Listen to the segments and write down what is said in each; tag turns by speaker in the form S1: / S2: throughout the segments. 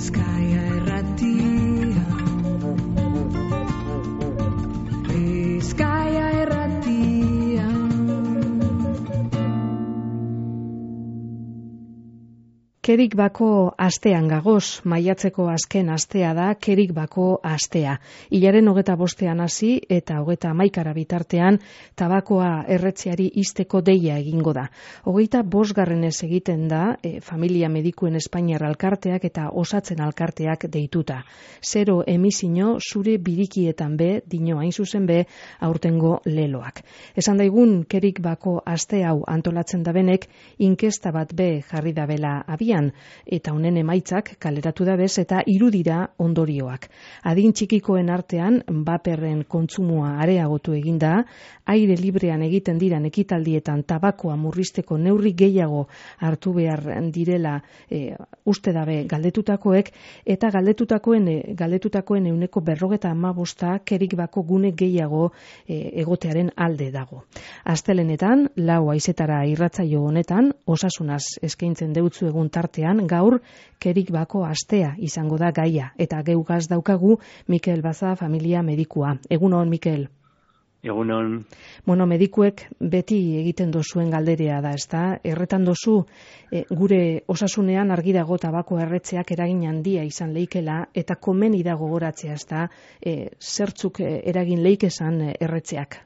S1: Kerik bako astean gagoz, maiatzeko azken astea da kerik bako astea. Hilaren 25ean hasi eta 31 bitartean tabakoa erretzeari ixteko deia egingo da. 25. egiten da Familia Medikuen Espainiar Alkarteak eta Osatzen Alkarteak deituta. Zero emisio zure birikietan be, dino hain zuzen be, aurtengo leloak. Esan daigun kerik bako aste hau antolatzen dabenek, inkesta bat be jarri dabela abian, eta honen emaitzak kaleratu dabez eta irudira ondorioak. Adin txikikoen artean, baperren kontsumoa areagotu eginda, aire librean egiten diran ekitaldietan tabakoa murrizteko neurri gehiago hartu behar direla uste dabe galdetutakoek, eta galdetutakoen 45% kerik bako gune gehiago egotearen alde dago. Astelenetan, 4 haizetara irratsaio honetan, osasunaz eskaintzen deutzu egun tartean, gaur kerik bako astea izango da gaia, eta geugaz daukagu Mikel Baza familia medikua. Egunon, Mikel.
S2: Egunon.
S1: Bueno, medikuek beti egiten dozuen galderea da, ezta? Erretan dozu, gure osasunean argi dago tabako erretzeak eragin handia izan leikela, eta komeni da gogoratzea, ezta? Zertzuk eragin leikesan erretzeak?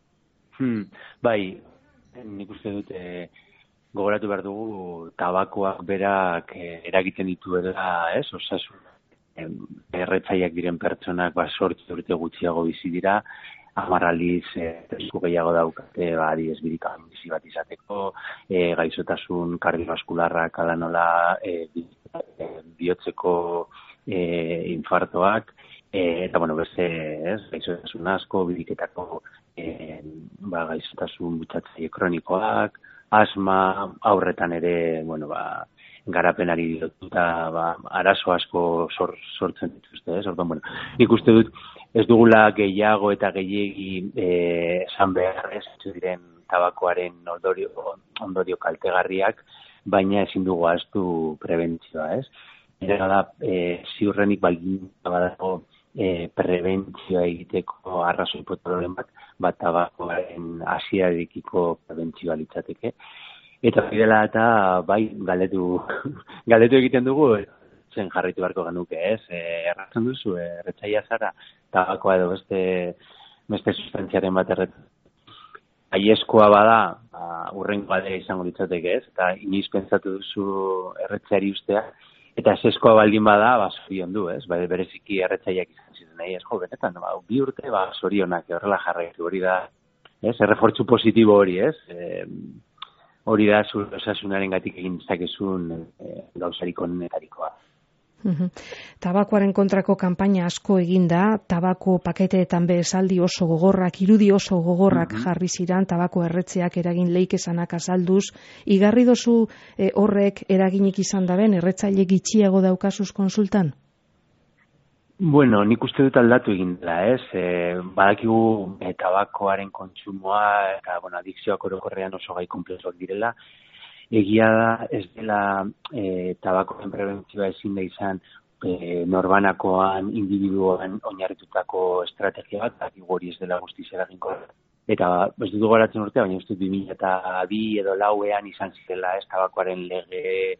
S2: Bai, nik uste dut gogoratu behar dugu tabakoak berak eragiten dituela, osasun erretzaileak diren pertsonak 8 urte gutxiago bizi dira, 10 aldiz risku gehiago daukate, adibidez birikamin bizi bat izateko, gaixotasun kardiobaskularrak ala nola bihotzeko infartoak, eta beste gaixotasun asko, biriketako gaixotasun butxatzaile kronikoak, asma, aurretan ere, garapenari lotuta arazo asko sortzen dituzte, orduan, nik uste dut ez dugula gehiago eta gehiegi esan behar diren tabakoaren ondorio kaltegarriak, baina ezin dugu ahaztu prebentzioa, Era da, ziurrenik baldin badago prebentzioa egiteko arrazoi potoloren bat tabakoaren hasierarekiko prebentzioa litzateke. Eta bidela eta bai galdetu egiten dugu, zen jarraitu beharko genuke, erratzen duzu, erretzailea zara, tabakoa edo beste sustantziaren bat erretzen. Aiezkoa bada, hurrengo aldea izango litzateke, eta inoiz pentsatu duzu erretzeari ustea, eta eseskoa baldin bada, zorion du, bereziki erretzaileak izan ziren, benetan, 2 urte, zorionak horrela jarraitu, hori da, errefortzu positibo hori, hori da osasunaren gatik egin dezakezun gauzarik onenetarikoa.
S1: Tabakoaren kontrako kanpaina asko eginda, tabako paketeetan be esaldi oso gogorrak, irudi oso gogorrak jarri ziran, tabako erretzeak eragin leikesanak azalduz, igarri dozu horrek eraginik izan daben, erretzaile gitxiago daukazuz konsultan?
S2: Bueno, nik uste dut aldatu egin dela, badakigu tabakoaren kontsumoa eta adikzioak orokorrean oso gai konplexuak direla. Egia da, ez dela tabakoen prebentzioa ezin da izan norbanakoan, individuoan oinarritutako estrategia bat, badakigu hori ez dela guztiz eraginkorra. Eta ez dut goratzen urtea, baina uste 2002 edo 2004 izan zirela tabakoaren lege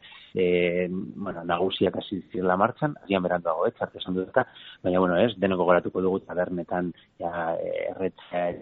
S2: nagusiak hasi zirela martxan, agian beranduago, txarte esan dut eta, baina denok gogoratuko dugu tabernetan erretzea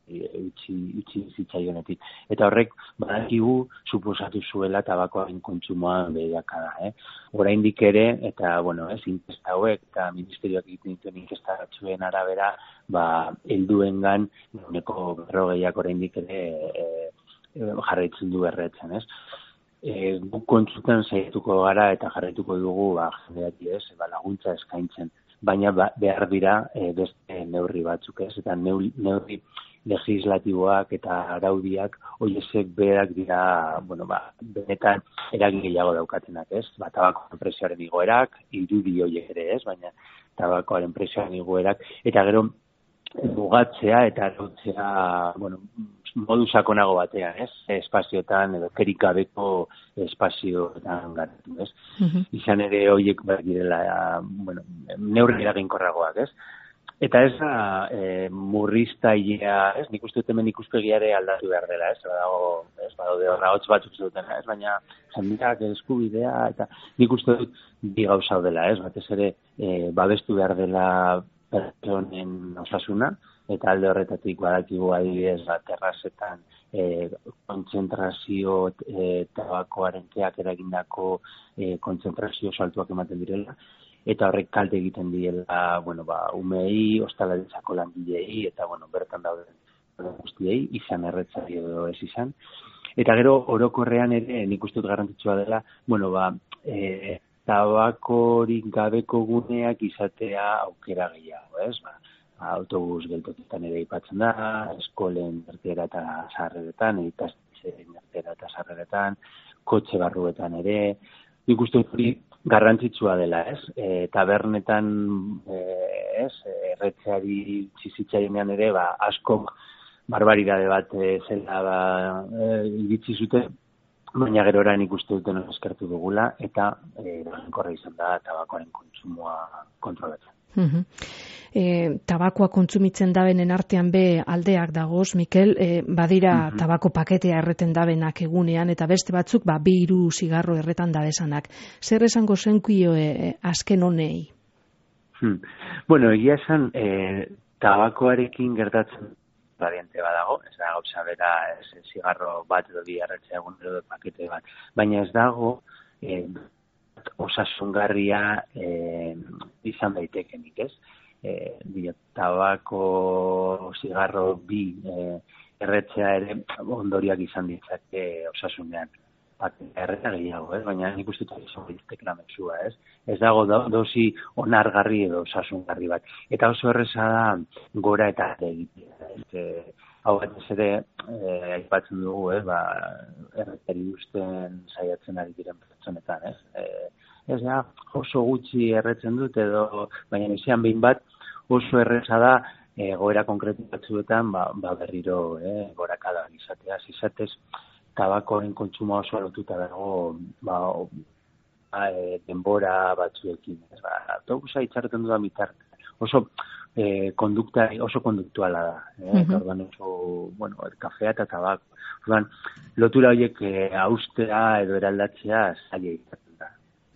S2: utzi zitzaionetik. Eta horrek badakigu suposatu zuela tabakoaren kontsumoa behiakada. Oraindik ere, eta inkesta hauek eta ministerioak egiten dituen inkesta batzuen arabera, helduengan uneko 40ak oraindik ere jarraitzen du erretzen, Guk kontsultan saiatuko gara eta jarraituko dugu jendeari laguntza eskaintzen, baina behar dira beste neurri batzuk, eta neurri legislatiboak eta araudiak horiek berak dira, benetan eragin gehiago daukatenak, tabakoaren prezioaren igoerak, irudi horiek ere, baina tabakoaren prezioaren igoerak, eta gero mugatzea eta arautzea, modu sakonago batean, ez? Espazioetan edo kerik gabeko espazioetan garatu, ez? Izan ere horiek behar direla, bueno, neurri eraginkorragoak, ez? Eta ez da murriztailea, ez? Nik uste dut hemen ikuspegiare aldatu behar dela, ez? Badaude horra hotz batzuk zutena, ez? Baina jendeak eskubidea, eta nik uste dut bi gauza dela, ez? Batez ere babestu behar dela pertsonen osasuna, eta alde horretatik badakigu adibidez terrazetan kontzentrazio tabakoaren teak eragindako kontzentrazio saltuak ematen direla, eta horrek kalte egiten diela, umei, ostalaritzako langilei, eta, bertan dauden guztiei, izan erretzari edo ez izan. Eta gero, orokorrean ere, nik uste dut garrantzitsua dela, tabakorik gabeko guneak izatea aukera gehiago, ez? Autobus geltokitan ere aipatzen da, eskolen ertera eta sarreretan, ikasten ertera eta sarreretan, kotxe barruetan ere, nik uste dut garrantzitsua dela, ez? Tabernetan, erretzeari txizitzainean ere, askok barbaridade bat zela iritsi zuten, baina gero orain ikuste duten eskertu dugula, eta korra izan da tabakoaren kontsumoa kontrolatzen.
S1: Tabakoa kontsumitzen dabenen artean be aldeak dagoz, Mikel, badira tabako paketea erreten dabenak egunean, eta beste batzuk 2-3 zigarro erretan dabezanak. Zer esango zenkuio azken honei?
S2: Egia esan, tabakoarekin gertatzen variante badago, ez da gauza bera, zigarro bat edo bi erretzea egun edo pakete bat, baina ez dago osasungarria izan daitekenik, ez? Tabako zigarro bi erretzea ere ondoriak izan ditzake osasunean. Erreta gehiago, baina nik uste dut izan ditztekela mezua, ez? Ez dago dosi onargarri edo osasungarri bat. Eta oso erreza da gora eta egitea. Hau batez ere, aipatzen dugu, erretari usten saiatzen ari diren pertsonetan, ez? Ez da, oso gutxi erretzen dut edo, baina izan behin bat, oso erreza da goera konkretu batzuetan berriro gorakada izatea. Izatez, tabakoaren kontsumoa oso lotuta dago denbora batzuekin. Autobusa itxarretan dudan bitarte. Oso konduktuala da. Orduan oso, kafea eta tabako. Orduan, lotura horiek haustea edo eraldatzea zaila izaten da.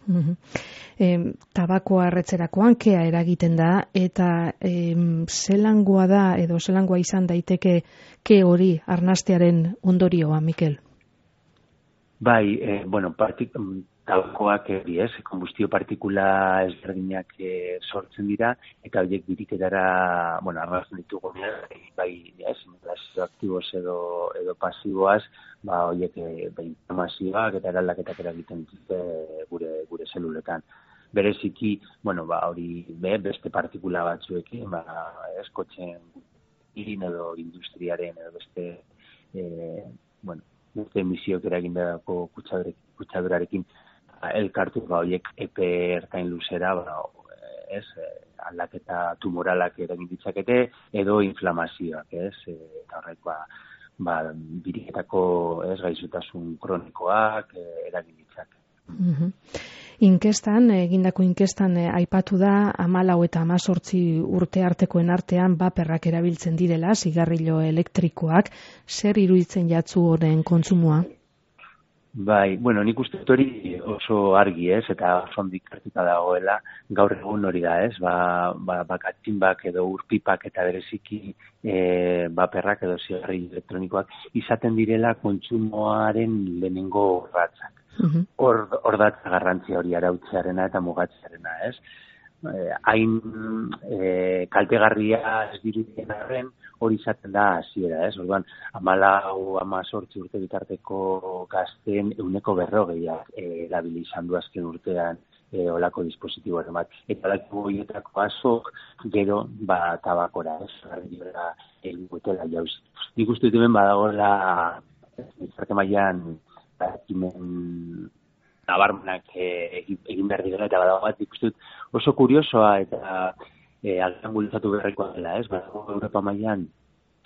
S1: Tabakoa erretzerakoan kea eragiten da, eta zelangoa da edo zelangoa izan daiteke ke hori arnastearen ondorioa, Mikel?
S2: Bai, tabakoak konbustio partikula ezberdinak sortzen dira, eta horiek biriketara, arrazten ditugu, bai, inhalazio aktiboz edo pasiboaz, horiek inflamazioak eta eraldaketak eragiten dituzte gure zeluletan. Bereziki, hori beste partikula batzuekin, kotxeen edo industriaren edo beste, beste emisioak eragindako kutsadurarekin elkartu horiek epe ertain luzera, aldaketa tumoralak eragin ditzakete edo inflamazioak, eta horrek biriketako gaixotasun kronikoak eragin ditzake.
S1: Egindako inkestan aipatu da 14 eta 18 urte artekoen artean baperrak erabiltzen direla, zigarrillo elektrikoak. Zer iruditzen jatzu horren kontsumoa?
S2: Bai, nik uste hori oso argi, eta sondik hartuta dagoela, gaur egun hori da, katxinbak edo urpipak eta bereziki baperrak edo zigarrillo elektronikoak izaten direla kontsumoaren lehenengo urratsak. Hor datza garrantzia hori arautzearena eta mugatzearena, ez? Hain kaltegarria ez dirudien arren hori izaten da hasiera, ez? Orduan, 14-18 urte bitarteko gazten 140 erabili izan du azken urtean olako dispositiboaren bat. Eta olako horietako azok gero tabakora, ez? Garrila egutela jauz. Nik uste dut hemen badagoela izarte mailan ekimen nabarmenak egin behar direla, eta badago bat ikustut oso kuriosoa eta aldean bultzatu beharrekoa dela, ez? Badago Europa mailan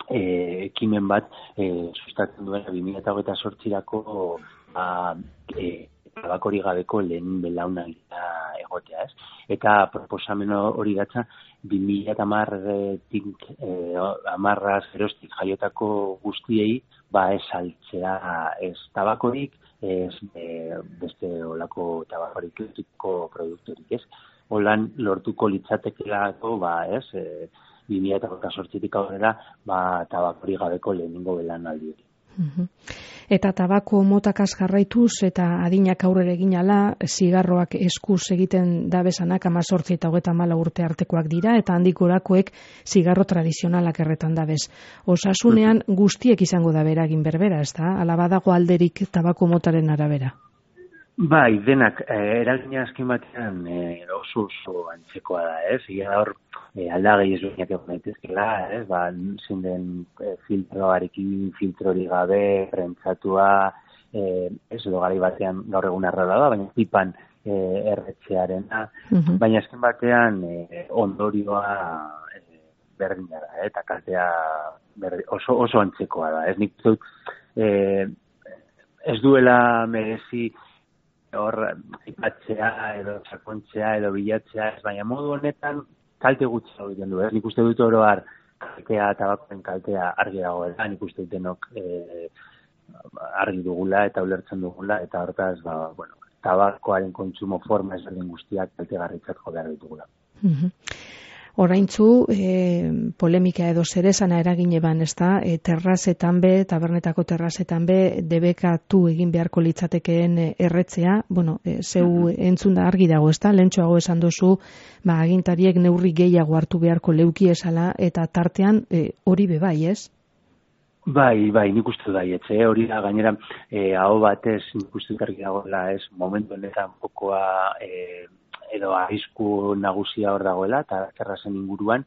S2: ekimen bat sustatzen duena 2028rako tabakorik gabeko lehen belaunagia egotea, ez? Eta proposamen hori datza 2010-tik 10 jaiotako guztiei ez saltzea ez tabakorik, ez beste olako tabakorik produktorik, ez? Holan lortuko litzatekelako, ez? 2008tik aurrera, tabakorik gabeko lehenengo belaunaldi hori.
S1: Eta tabako motakaz jarraituz eta adinak aurrera egin ala, zigarroak eskuz egiten dabezanak 18 eta 34 urte artekoak dira, eta handik gorakoek zigarro tradizionalak erretan dabez. Osasunean guztiek izango da beragin berbera, ez da? Ala badago alderik tabako motaren arabera?
S2: Bai, denak, eragina azken batean oso antzekoa da, ez? Ia hor, aldagei ezberdinak egon daitezkela, ez? Zein den filtroarekin, filtrori gabe, prentsatua, ez edo garai batean gaur egun arrara da, baina pipan erretzearena, baina azken batean ondorioa berdina da, eta kaltea oso antzekoa da, ez? Nik dut, ez duela merezi hor ipatzea edo sakontzea edo bilatzea, ez, baina modu honetan kalte gutxi egiten du, ez? Nik uste dut oroar kaltea, tabakoen kaltea argi dagoela, nik uste dut denok argi dugula eta ulertzen dugula, eta hortaz, tabakoaren kontsumo forma ezberdin guztiak kaltegarritzat jo behar ditugula.
S1: Oraintzu, polemika edo zerezana eragine ban, ez da, terrazetan be, tabernetako terrazetan be, debekatu egin beharko litzatekeen erretzea, zeu entzun da argi dago, ez da, lehentxoago esan duzu, agintariek neurri gehiago hartu beharko leuki esala, eta tartean hori be bai, ez?
S2: Bai, nik uste da, hori da, gainera, hau batez, nik uste argi dagoela, ez, momentu honetan pokoa, edo arrisku nagusia hor dagoela, eta terrazen inguruan.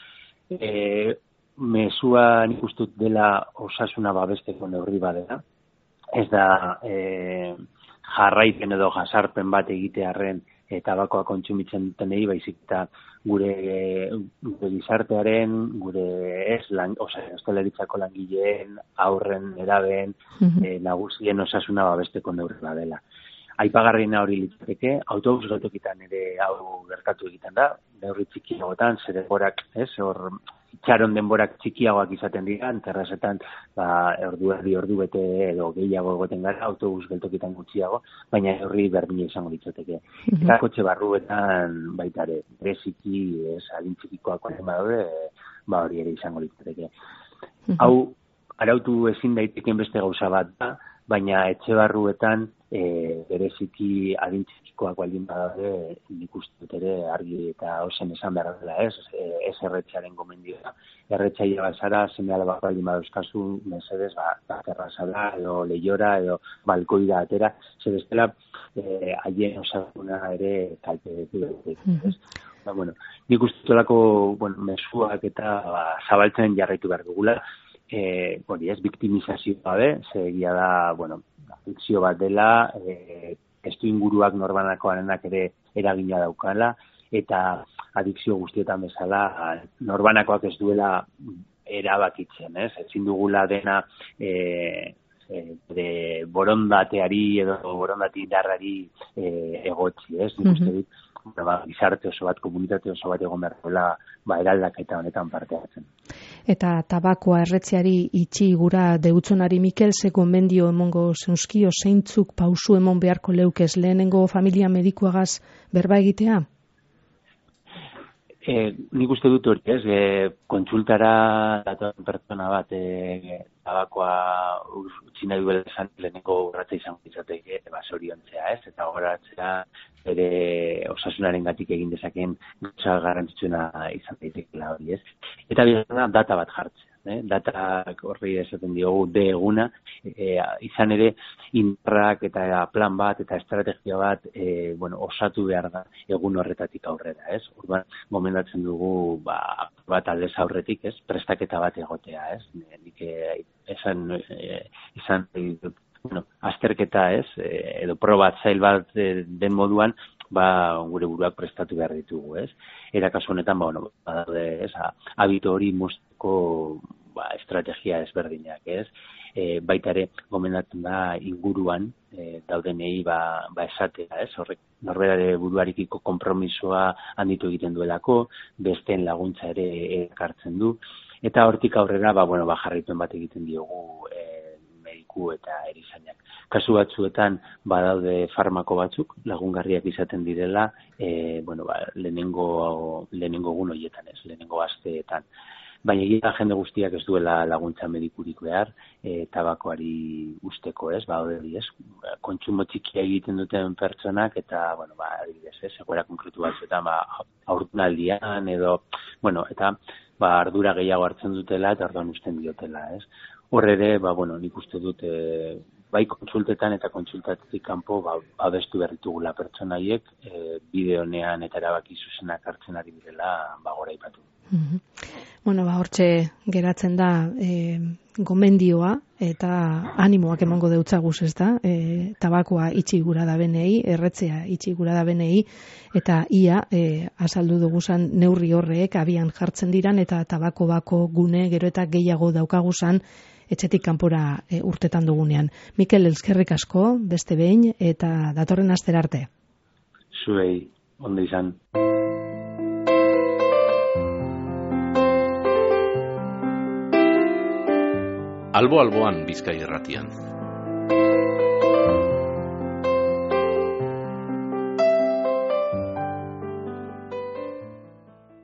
S2: Mesua nik uste dela osasuna babesteko neurri badela. Ez da jarraipen edo jasarpen bat egitearren tabakoa kontsumitzen dutenei, baizik eta gure gizartearen, gure ostalaritzako langileen, aurren, eraben, nagusien osasuna babesteko neurri badela. Aipagarriena hori litzateke, autobus geltokitan ere hau gertatu egiten da, neurri txikiagotan, zer denborak, hor itxaron denborak txikiagoak izaten dira, terrazetan ordu bete edo gehiago egoten gara, autobus geltokitan gutxiago, baina neurri berdina izango litzateke. Eta kotxe barruetan baita ere, bereziki adin txikikoak badaude, hori ere izango litzateke. Hau, arautu ezin daiteken beste gauza bat da, baina etxe barruetan bereziki adin txikikoak baldin badaude, nik uste dut ere argi eta ozen esan behar dela, ez erretxearen gomendioa. Erretxaila bazara, seme alabak baldin badauzkazu, mesedez, terrazara edo lehiora edo balkoira atera, zer bestela haien osasuna ere kalte dut. Nik uste dutolako mezuak eta zabaltzen jarraitu behar dugula, biktimizazio gabe, egia da, fikzio bat dela, testu inguruak norbanakoarenak ere eragina daukala, eta adikzio guztietan bezala, norbanakoak ez duela erabakitzen, ezin dugula dena borondateari edo borondati indarrari egotzi, nik uste dut, gizarte oso bat, komunitate oso bat egon behar duela, eraldaketa honetan parte hartzen.
S1: Eta tabakoa erretzeari itxi gura deutzonari Mikel, ze gomendio emongo zeuzkio zeintzuk pausu emon beharko leukez lehenengo familia medikuagaz berba egitea?
S2: Nik uste dut hori, kontsultara datoan pertsona bat tabakoa utzi nahi duela esan lehenengo urratza izango izateke zoriontzea, eta goratzea bere osasunaren gatik egin dezakeen gauza garrantzitsuena izan daitekela hori, Eta bigarrena data bat jartzea. Datak horri esaten diogu eguna, izan ere indarrak eta plan bat eta estrategia bat osatu behar da egun horretatik aurrera, Orduan, gomendatzen dugu bat aldez aurretik, prestaketa bat egotea, Nik izan azterketa, edo probat zail bat den moduan, gure buruak prestatu behar ditugu, Era kasu honetan, badaude, habito hori mozteko estrategia ezberdinak, ez? Baita ere, gomendatzen da inguruan daudenei esatea, ez? Horrek norberare buruarekiko konpromisoa handitu egiten duelako, besteen laguntza ere ekartzen du, eta hortik aurrera, jarraipen bat egiten diogu mediku eta erizainak. Kasu batzuetan badaude farmako batzuk lagungarriak izaten direla, lehenengo egun horietan, ez, lehenengo asteetan. Baina egia jende guztiak ez duela laguntza medikurik behar, tabakoari usteko, ez, ez, kontsumo txikia egiten duten pertsonak, eta, adibidez, egoera konkretu batzuetan, haurdunaldian, edo, eta, ardura gehiago hartzen dutela, eta orduan usten diotela, ez. Hor ere, nik uste dut, bai kontsultetan eta kontsultatik kanpo, abestu berritugula pertsonaiek, bide honean eta erabaki zuzenak hartzen ari direla, gora ipatu.
S1: Hortxe geratzen da gomendioa eta animoak emango deutzaguz, ez da? Tabakoa itxi gura da benei, erretzea itxi gura da benei, eta ia azaldu duguzan neurri horrek abian jartzen diran, eta tabako bako gune gero eta gehiago daukaguzan etxetik kanpora urtetan dugunean. Mikel, eskerrik asko, beste behin, eta datorren astera arte.
S2: Zuei, ondo izan.
S3: Albo-alboan Bizkai Irratian.